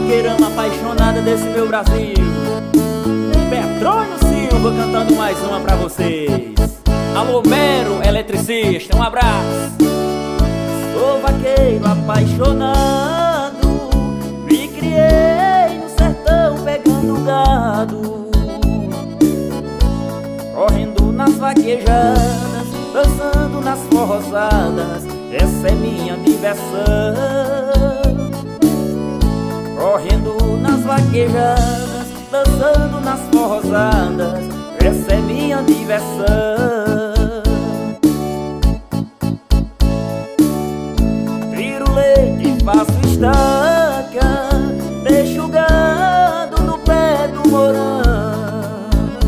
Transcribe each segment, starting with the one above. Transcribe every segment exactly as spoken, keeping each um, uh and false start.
vaqueirama apaixonada desse meu Brasil, Petrônio Silva cantando mais uma pra vocês. Alô Mero, eletricista, um abraço. Sou vaqueiro apaixonado, me criei no sertão pegando gado, correndo nas vaquejadas, dançando nas forrosadas, essa é minha diversão. Correndo nas vaquejadas, dançando nas forrosadas, essa é minha diversão. Tiro leite, faço estaca, deixo o gado no pé do morão.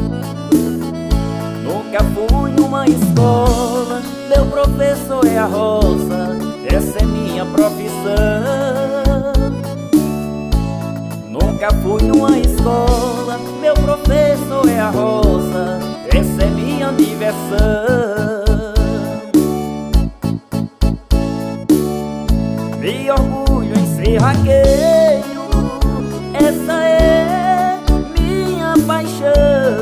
Nunca fui numa escola, meu professor é a roça, essa é minha profissão. Nunca fui numa escola, meu professor é a roça, essa é minha diversão. Me orgulho em ser vaqueiro, essa é minha paixão.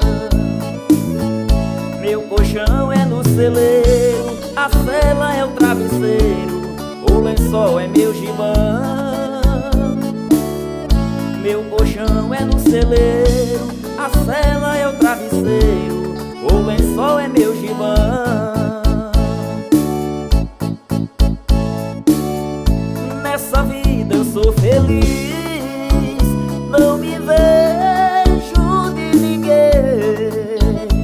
Meu colchão é no celeiro, a sela é o travesseiro, o lençol é meu gibão. Meu colchão é no celeiro, a sela é o travesseiro, o lençol é meu gibão. Nessa vida eu sou feliz, não me vejo de ninguém.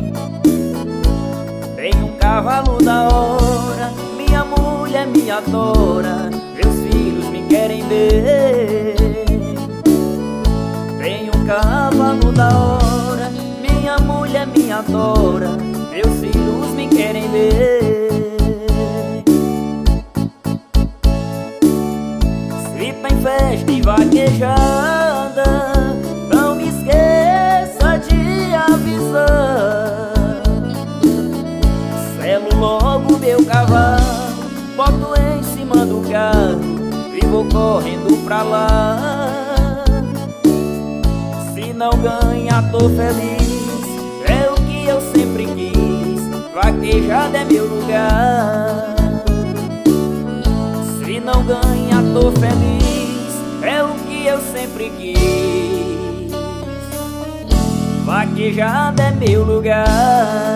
Tenho um cavalo da hora, minha mulher me adora, meus filhos me querem ver. Tenho um cavalo da hora, minha mulher me adora, meus filhos me querem ver. Se tem festa e vaquejada, não me esqueça de avisar. Selo logo meu cavalo, boto em cima do carro e vou correndo pra lá. Se não ganhar tô feliz, é o que eu sempre quis, vaquejada é meu lugar. Se não ganhar tô feliz, é o que eu sempre quis, vaquejada é meu lugar.